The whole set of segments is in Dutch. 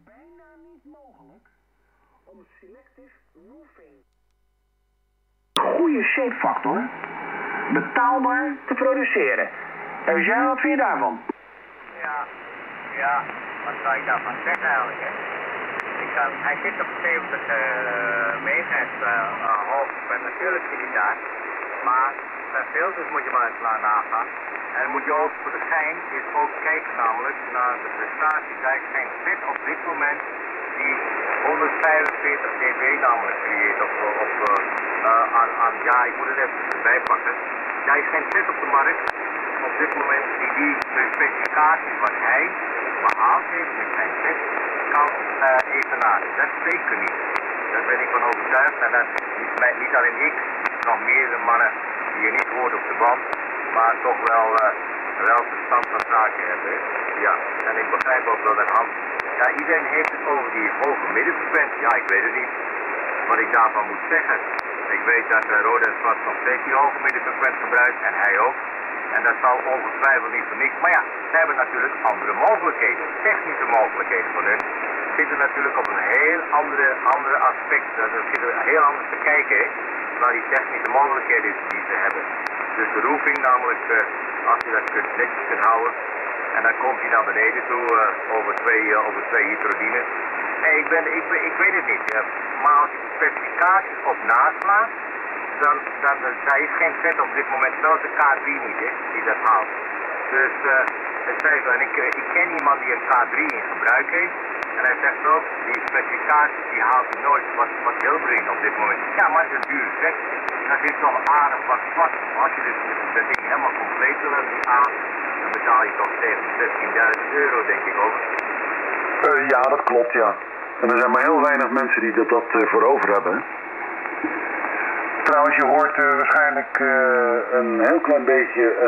bijna niet mogelijk om selective roofing goede shapefactor betaalbaar te produceren. Eugène, wat vind je daarvan? Ja, wat zou ik daarvan zeggen eigenlijk, hè? Hij zit op 70 megahertz hoog, en natuurlijk zit hij daar. Maar zijn filters moet je maar eens nagaan. En dan moet je ook voor de gein is ook kijken namelijk naar de prestaties. Hij is geen fit op dit moment die 145 dB namelijk creëert ja, ik moet het even erbij pakken. Ja, is geen fit op de markt op dit moment die de specificaties wat hij behaald heeft met zijn fit kan evenaren. Dat is zeker niet. Daar ben ik van overtuigd. En dat niet alleen ik, nog meerdere mannen die je niet hoort op de band, maar toch wel verstand van zaken hebben. Ja, en ik begrijp ook wel dat Hans. Ja, iedereen heeft het over die hoge middenfrequentie. Ja, ik weet het niet wat ik daarvan moet zeggen. Ik weet dat Roda en Zwart nog steeds die hoge middenfrequentie gebruikt en hij ook. En dat zal ongetwijfeld niet voor niks. Maar ja, ze hebben natuurlijk andere mogelijkheden. Technische mogelijkheden van hun zitten natuurlijk op een heel andere aspect. Dat zitten heel anders te kijken naar die technische mogelijkheden die ze hebben. Dus de roofing namelijk, als je dat netjes kunt houden. En dan komt hij naar beneden toe over twee hydrodines. Nee, ik weet het niet. Maar als je de specificaties op naslaat, dan daar is geen vet op dit moment. Zelfs de K3 niet, die dat haalt. Dus het zei zo. En ik ken iemand die een K3 in gebruik heeft. En hij zegt ook, die specificaties die haalt hij nooit wat Hilbering op dit moment. Ja, maar het is een dure vet. Dat is toch aardig wat zwart. Als je dus dat ding helemaal compleet wil hebben, die A, dan betaal je toch tegen 16.000 euro, denk ik ook. Ja, dat klopt, ja. En er zijn maar heel weinig mensen die dat voor over hebben. Trouwens, je hoort waarschijnlijk een heel klein beetje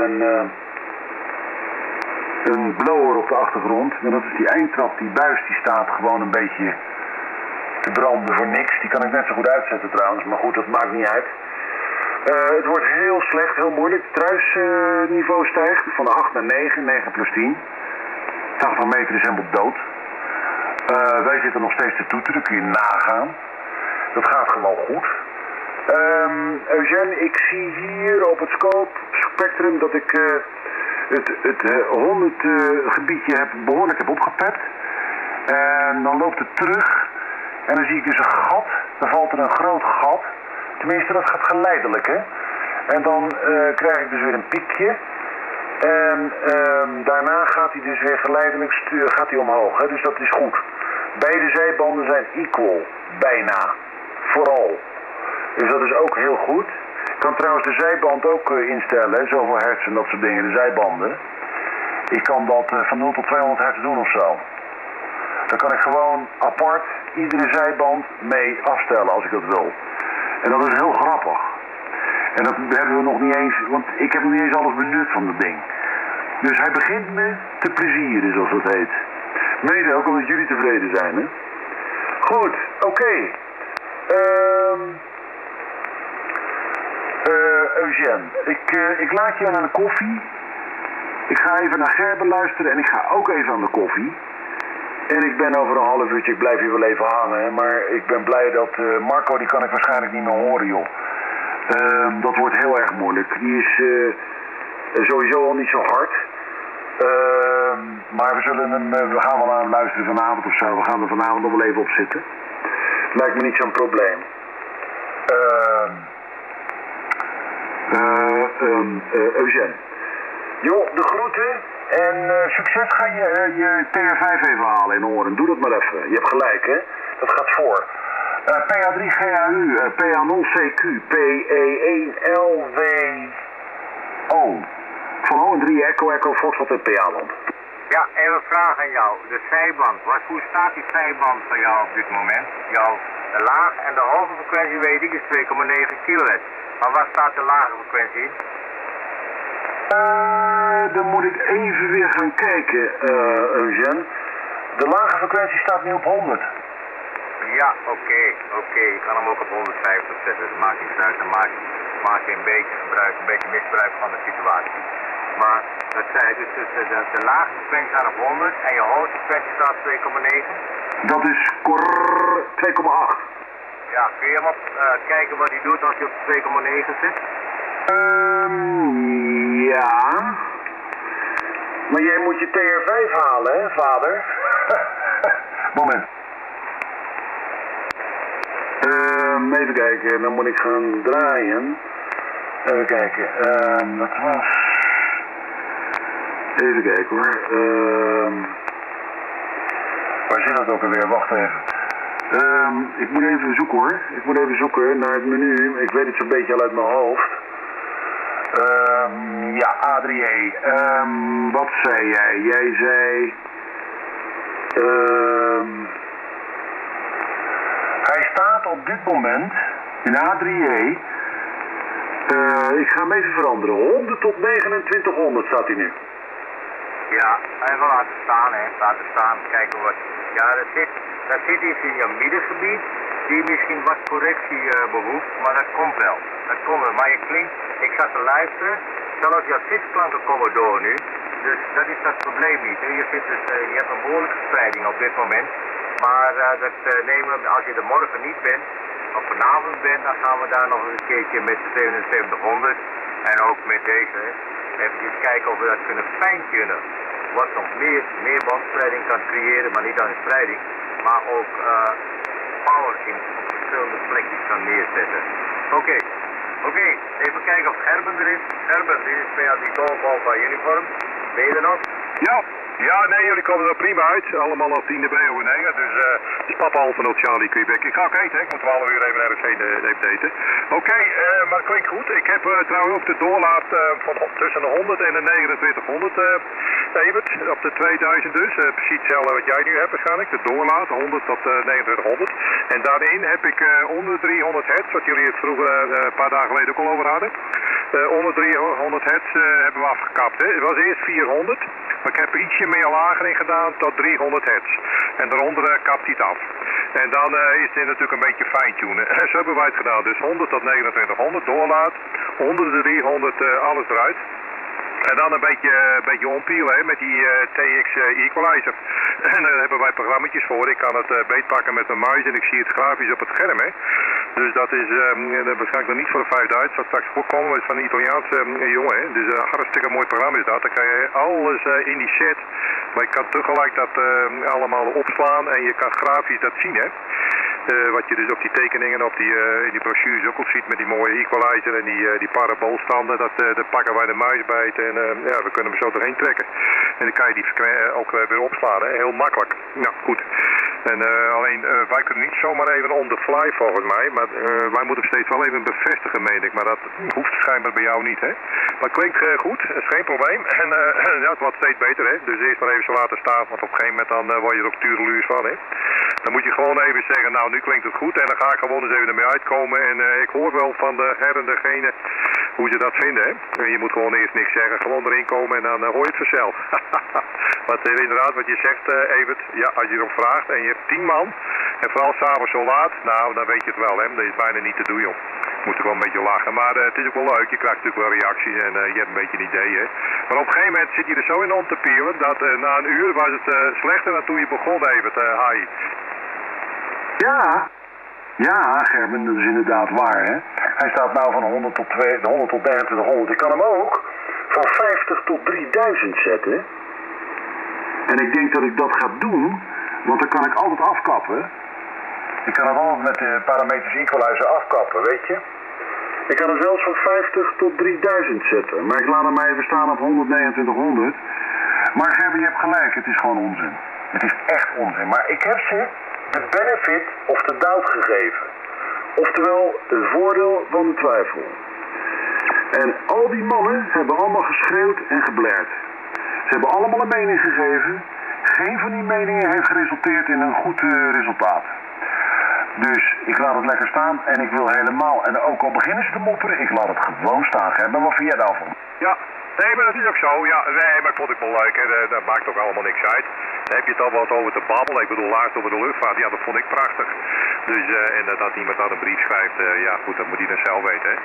een blower op de achtergrond. Maar dat is die eindtrap, die buis, die staat gewoon een beetje te branden voor niks. Die kan ik net zo goed uitzetten trouwens, maar goed, dat maakt niet uit. Het wordt heel slecht, heel moeilijk. Het truisniveau stijgt van 8 naar 9, 9 plus 10. 80 meter is helemaal dood. Wij zitten nog steeds te toeteren, kun je nagaan. Dat gaat gewoon goed. Eugène, ik zie hier op het scope spectrum dat ik het 100 gebiedje behoorlijk heb opgepept. En dan loopt het terug. En dan zie ik dus een gat. Dan valt er een groot gat. Tenminste, dat gaat geleidelijk, hè. En dan krijg ik dus weer een piekje. En daarna gaat hij dus weer geleidelijk omhoog, hè. Dus dat is goed. Beide zijbanden zijn equal. Bijna. Vooral. Dus dat is ook heel goed. Ik kan trouwens de zijband ook instellen, zoveel hertz en dat soort dingen, de zijbanden. Ik kan dat van 0 tot 200 hertz doen of zo. Dan kan ik gewoon apart iedere zijband mee afstellen als ik dat wil. En dat is heel grappig. En dat hebben we nog niet eens, want ik heb nog niet eens alles benut van dat ding. Dus hij begint me te plezieren, zoals dat heet. Mede ook omdat jullie tevreden zijn, hè. Goed, oké. Eugène, ik laat je aan de koffie. Ik ga even naar Gerben luisteren en ik ga ook even aan de koffie. En ik ben over een half uurtje, ik blijf hier wel even hangen, maar ik ben blij dat Marco, die kan ik waarschijnlijk niet meer horen, joh. Dat wordt heel erg moeilijk. Die is sowieso al niet zo hard. Maar we gaan wel aan hem luisteren vanavond of zo. We gaan er vanavond nog wel even op zitten. Lijkt me niet zo'n probleem. Eugène. Joh, de groeten. En succes, ga je TR5 even halen in Hoorn. Doe dat maar even. Je hebt gelijk, hè. Dat gaat voor. PA3 GAU, PA0CQ, PE1LWO. Van Holland 3 Echo Foxtrot en PA-land. Ja, even een vraag aan jou. De zijband. Hoe staat die zijband van jou op dit moment? Jouw laag en de hoge frequentie weet ik is 2,9 kHz. Maar waar staat de lage frequentie in? Dan moet ik even weer gaan kijken, Eugène. De lage frequentie staat nu op 100. Ja, oké. Je kan hem ook op 150 zetten. Dat maakt niet uit. Dan maak je een beetje misbruik van de situatie. Maar dat zei dus de laagste frequentie staat op 100 en je hoogste frequentie staat op 2,9. Dat is 2,8. Ja, kun je hem op kijken wat hij doet als hij op 2,9 zit? Ja. Maar jij moet je TR5 halen, hè, vader? Moment. Even kijken, dan moet ik gaan draaien. Even kijken, dat was... Even kijken hoor. Waar zit dat ook alweer? Wacht even. Ik moet even zoeken hoor. Ik moet even zoeken naar het menu. Ik weet het zo'n beetje al uit mijn hoofd. Ja, A3E. Wat zei jij? Jij zei... hij staat op dit moment in A3E. Ik ga hem even veranderen. 100 tot 2900 staat hij nu. Ja, even laten staan, hè. Laten staan, kijken wat... Ja, daar zit iets in je middengebied die misschien wat correctie behoeft, maar dat komt wel. Dat komt wel, maar je klinkt... Ik zat te luisteren, zelfs jouw zitsklanken komen door nu. Dus dat is dat probleem niet. Hè. Je hebt een behoorlijke spreiding op dit moment. Maar dat nemen we, als je er morgen niet bent, of vanavond bent, dan gaan we daar nog een keertje met de 7700 en ook met deze. Even kijken of we dat kunnen fijntunen. Wat nog meer bandspreiding kan creëren, maar niet alleen spreiding, maar ook power in op verschillende plekjes kan neerzetten. Oké, even kijken of Gerben er is. Gerben, dit is bij die Golf Alpha uniform. Ben je er nog? Ja, nee, jullie komen er prima uit. Allemaal al 10 bij over 9. Dus het is papa Alpha Noord Charlie Quebec. Ik ga ook eten, hè. Ik moet 12 uur even ergens heen even eten. Oké, maar het klinkt goed. Ik heb trouwens ook de doorlaat van tussen de 100 en de 2900 Evert. Op de 2000 dus. Precies hetzelfde wat jij nu hebt waarschijnlijk. De doorlaat, 100 tot 2900. En daarin heb ik onder 300 hertz, wat jullie het vroeger een paar dagen geleden ook al over hadden. Onder 300 hertz hebben we afgekapt. Hè. Het was eerst 400. Maar ik heb er ietsje meer lager in gedaan tot 300 hertz. En daaronder kapt hij het af. En dan is dit natuurlijk een beetje fine-tunen. Zo hebben wij het gedaan. Dus 100 tot 2900 doorlaat. Onder de 300 alles eruit. En dan een beetje ompielen hè, met die TX Equalizer. En daar hebben wij programmaatjes voor. Ik kan het beetpakken met mijn muis en ik zie het grafisch op het scherm. Hè. Dus dat is waarschijnlijk nog niet voor de 5000. Dat straks voorkomen is van een Italiaanse jongen. Hè. Dus een hartstikke mooi programma is dat. Dan kan je alles in die set. Maar je kan tegelijk dat allemaal opslaan en je kan grafisch dat zien. Hè. Wat je dus op die tekeningen op in die brochures ook op ziet met die mooie equalizer en die paraboolstanden. Dat pakken wij de muis bij en ja, we kunnen hem zo doorheen trekken. En dan kan je die ook weer opslaan. Hè? Heel makkelijk. Nou, goed. En alleen, wij kunnen niet zomaar even on the fly volgens mij. Maar wij moeten hem steeds wel even bevestigen, meen ik. Maar dat hoeft schijnbaar bij jou niet, hè. Maar het klinkt goed, dat is geen probleem. En ja, het wordt steeds beter, hè. Dus eerst maar even zo laten staan. Want op een gegeven moment dan word je er ook tureluurs van, hè. Dan moet je gewoon even zeggen, nou, nu klinkt het goed. En dan ga ik gewoon eens even ermee uitkomen. En ik hoor wel van de her en degene hoe ze dat vinden, hè. En je moet gewoon eerst niks zeggen. Gewoon erin komen en dan hoor je het vanzelf. Want inderdaad, wat je zegt, Evert, ja, als je erom vraagt en je hebt 10 man, en vooral s'avonds zo laat, nou, dan weet je het wel, hè. Dat is bijna niet te doen, joh. Je moet er wel een beetje lachen. Maar het is ook wel leuk, je krijgt natuurlijk wel reacties en je hebt een beetje een idee, hè. Maar op een gegeven moment zit je er zo in om te pielen, dat na een uur was het slechter dan toen je begon, Evert, Hai. Ja, Gerben, dat is inderdaad waar, hè. Hij staat nou van 100 tot 2900. Ik kan hem ook van 50 tot 3000 zetten. En ik denk dat ik dat ga doen, want dan kan ik altijd afkappen. Ik kan het altijd met de parameters equalizer afkappen, weet je. Ik kan hem zelfs van 50 tot 3000 zetten. Maar ik laat hem even staan op 12900. Maar Gerben, je hebt gelijk, het is gewoon onzin. Het is echt onzin. Maar ik heb ze de benefit of de doubt gegeven. Oftewel, het voordeel van de twijfel. En al die mannen hebben allemaal geschreeuwd en geblerd. Ze hebben allemaal een mening gegeven. Geen van die meningen heeft geresulteerd in een goed resultaat. Dus ik laat het lekker staan en ik wil helemaal, en ook al beginnen ze te mopperen, ik laat het gewoon staan. Maar wat vind jij daarvan? Ja. Nee, maar dat is ook zo. Ja, nee, maar ik vond het wel leuk. En dat maakt ook allemaal niks uit. Dan heb je het al wat over te babbelen. Ik bedoel, laatst over de luchtvaart. Ja, dat vond ik prachtig. Dus, en dat iemand dan een brief schrijft, ja goed, dat moet hij dan zelf weten. Hè.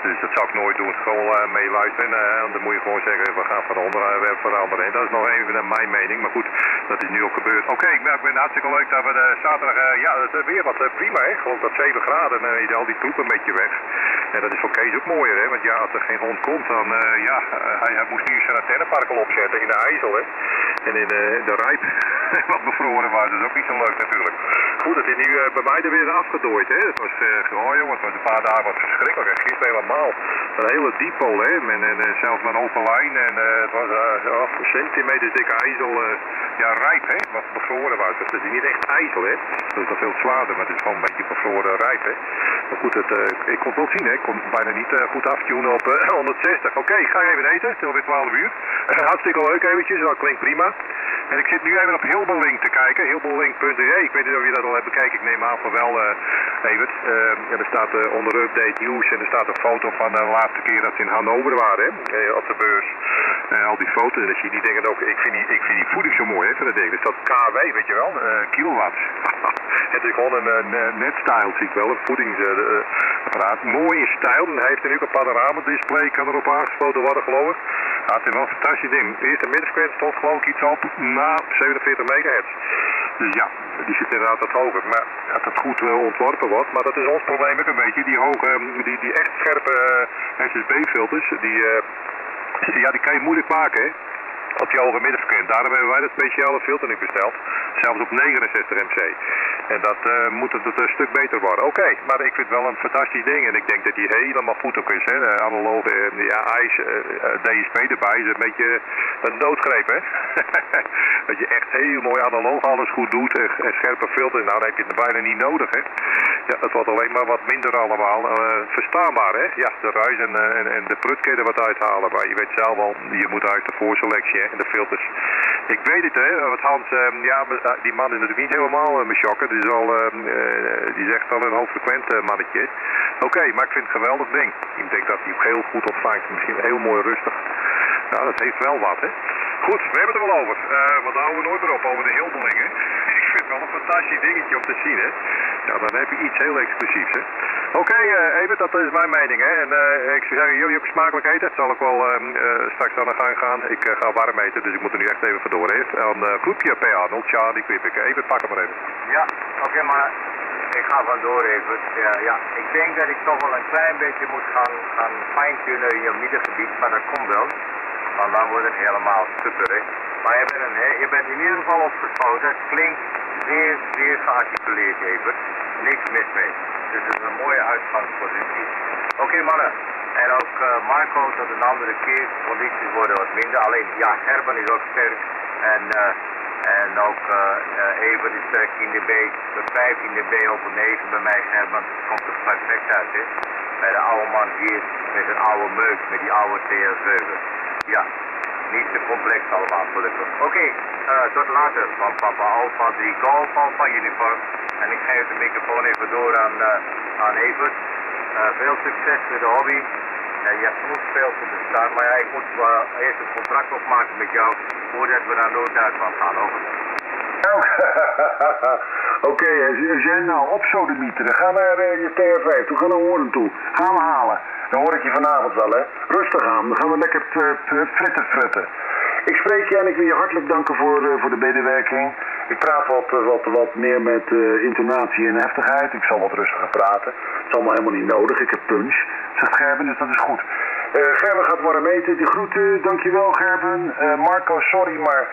Dus dat zou ik nooit doen. Gewoon meeluisteren. Dan moet je gewoon zeggen, we gaan van onderwerp veranderen. Dat is nog even mijn mening. Maar goed, dat is nu ook gebeurd. Oké, ik vind het hartstikke leuk dat we zaterdag... ja, het is weer wat prima, hè. Gewoon dat 7 graden en al die troep een beetje weg. En dat is voor Kees ook mooier, hè. Want ja, als er geen hond komt, dan... hij moest nu zijn antennepark al opzetten in de IJssel, hè. En in de Rijp, wat bevroren was. Dat is ook niet zo leuk natuurlijk. Goed, het is nu bij mij er weer afgedooid, hè. Het was, jongen, het was een paar dagen wat verschrikkelijk. En gisteren helemaal een hele depot, hè. En zelfs mijn open lijn. En het was centimeters dikke IJssel. Ja, rijp, hè. Wat bevroren was. Dus het is niet echt IJssel, hè. Dat is nog veel zwaarder, maar het is gewoon een beetje bevroren rijp, hè. Maar goed, ik kon het wel zien, hè. Ik kon bijna niet goed aftunen op 160. Oké, ik ga even eten. Het is alweer 12 uur. Hartstikke leuk eventjes. Dat klinkt prima. En ik zit nu even op Hilberlink te kijken. Hilberlink.de. Ik weet niet of je dat al hebt bekeken. Ik neem aan van wel, Evert. En er staat onder update nieuws en er staat een foto van de laatste keer dat ze in Hannover waren, hè. Op de beurs. Al die foto's. En dan zie je die dingen ook. Ik vind die voeding zo mooi, hè, van dat ding. Er staat KW, weet je wel. Kilowatts. Het is gewoon een netstyle, zie ik wel. Een voedingsapparaat. Mooi in stijl. En hij heeft er nu een panoramadisplay. Kan erop aangesloten worden, geloof ik. Ja, het is wel een fantastisch ding. De eerste middenfrequentie stond geloof ik iets op na 47 megahertz. Dus ja, die zit inderdaad wat hoger. Maar dat het goed ontworpen wordt. Maar dat is ons probleem ook een beetje. Die hoge, die echt scherpe SSB-filters, die kan je moeilijk maken, hè. Op die hoge middenfrequentie. Daarom hebben wij dat speciale filter nu besteld. Zelfs op 69 MC. En dat moet het een stuk beter worden. Oké, maar ik vind het wel een fantastisch ding. En ik denk dat die helemaal goed ook is. Hè. Analoge IJs, DSP erbij is een beetje een doodgreep, hè. Dat je echt heel mooi analoog alles goed doet. En scherpe filters. Nou, dan heb je het bijna niet nodig, hè. Ja, het wordt alleen maar wat minder allemaal. Verstaanbaar, hè. Ja, de ruis en de prut kun je er wat uithalen. Maar je weet zelf al, je moet uit de voorselectie, hè. En de filters. Ik weet het, hè. Wat Hans, die man is natuurlijk niet helemaal mijn shocker. Die is echt wel een hoogfrequent mannetje. Oké, maar ik vind het een geweldig ding. Ik denk dat hij ook heel goed opvangt. Misschien heel mooi rustig. Nou, dat heeft wel wat, hè. Goed, we hebben het er wel over. Want daar houden we nooit meer op, over de Hilberlingen. Ik vind het wel een fantastisch dingetje om te zien, hè. Ja, dan heb je iets heel exclusiefs, hè. Oké, Evert, dat is mijn mening, hè. En ik zou zeggen, jullie ook smakelijk eten. Dat zal ik wel straks aan de gang gaan. Ik ga warm eten, dus ik moet er nu echt even vandoor, hè. Dan groepje PA 0 Charlie Quebec. Even pakken maar even. Ja, oké, maar ik ga vandoor even. Ja, ik denk dat ik toch wel een klein beetje moet gaan fine-tunen in je middengebied, maar dat komt wel. Want dan wordt het helemaal super, hè. Maar je bent in ieder geval opgeschoten. Het klinkt zeer, zeer gearticuleerd, Evert. Niks mis mee. Dus het is een mooie uitgangspositie. Oké, mannen. En ook Marco tot een andere keer. Condities worden wat minder. Alleen, ja, Gerben is ook sterk. En ook Evert is sterk in de B. De 5 in de B op een 9 bij mij, Gerben. Komt er perfect uit, hè. Bij de oude man hier met een oude meuk, met die oude TR7. Ja, niet te complex allemaal, gelukkig. Oké, tot later van Papa Alpha 3 Golf Alpha Uniform. En ik geef de microfoon even door aan Evert. Veel succes met de hobby. Je hebt genoeg speel te bestaan, maar ja, ik moet eerst een contract opmaken met jou voordat we naar Noord-Duitsland gaan, over. Oké, Zen, nou op sodemieteren. Ga naar je TR5 toe, ga naar Hoorn toe. Gaan we halen. Dan hoor ik je vanavond wel, hè. Rustig aan, dan gaan we lekker fritten. Ik spreek je en ik wil je hartelijk danken voor de medewerking. Ik praat wat meer met intonatie en heftigheid. Ik zal wat rustiger praten. Het is allemaal helemaal niet nodig. Ik heb punch, zegt Gerben, dus dat is goed. Gerben gaat warm eten. De groeten, dankjewel Gerben. Marco, sorry, maar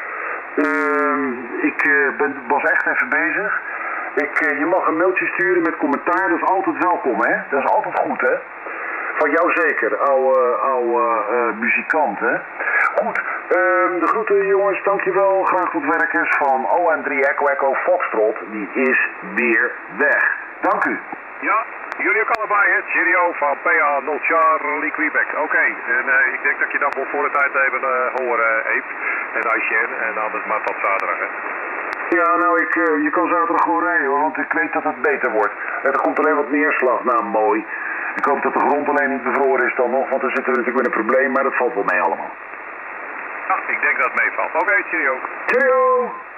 ik was echt even bezig. Je mag een mailtje sturen met commentaar. Dat is altijd welkom, hè. Dat is altijd goed, hè. Van jou zeker, oude muzikant, hè. Goed, de groeten jongens, dankjewel. Graag tot werkers van OM3 Echo Foxtrot. Die is weer weg. Dank u. Ja, jullie ook allebei, hè. Cheerio van PA 0 Charlie Quebec. Oké, en ik denk dat je dat wel voor de tijd even horen heeft. En Aishen, en anders maar tot zaterdag, hè. Ja, nou, je kan zaterdag gewoon rijden, hoor, want ik weet dat het beter wordt. Er komt alleen wat neerslag, nou mooi. Ik hoop dat de grond alleen niet bevroren is dan nog, want dan zitten we natuurlijk met een probleem, maar dat valt wel mee allemaal. Ja, ik denk dat het meevalt. Oké, cheerio. Cheerio!